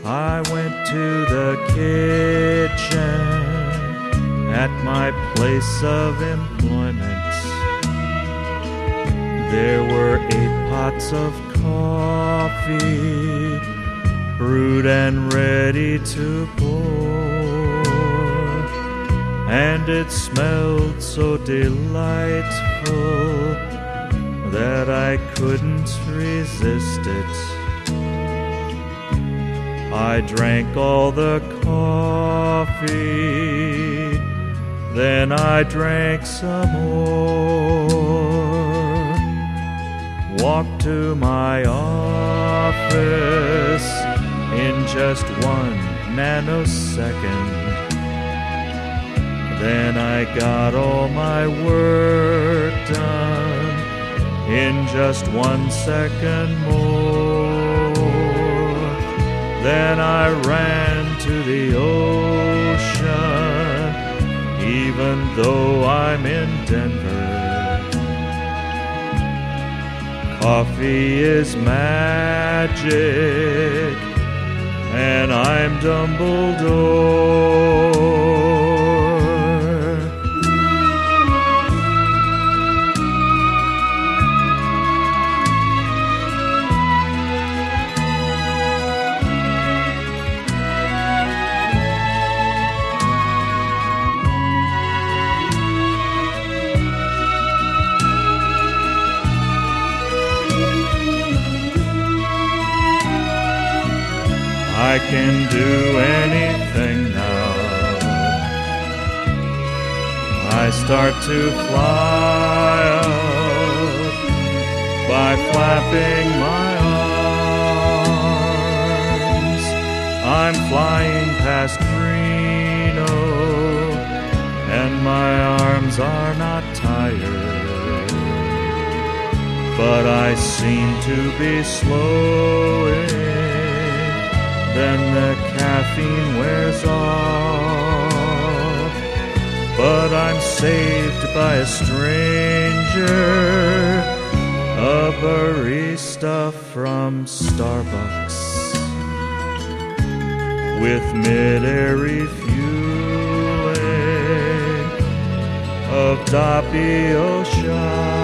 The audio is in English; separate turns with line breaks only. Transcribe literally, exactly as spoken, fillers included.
I went to the kitchen at my place of employment. There were eight pots of coffee, brewed and ready to pour, and it smelled so delightful that I couldn't resist it. I drank all the coffee, then I drank some more, walked to my office in just one nanosecond. Then I got all my work done in just one second more. Then I ran to the ocean, even though I'm in Denver. Coffee is magic, and I'm Dumbledore. I can do anything now. I start to fly out by flapping my arms. I'm flying past Reno, and my arms are not tired, but I seem to be slowing. Then the caffeine wears off, but I'm saved by a stranger, a barista from Starbucks, with mid-air refueling of Doppio shot.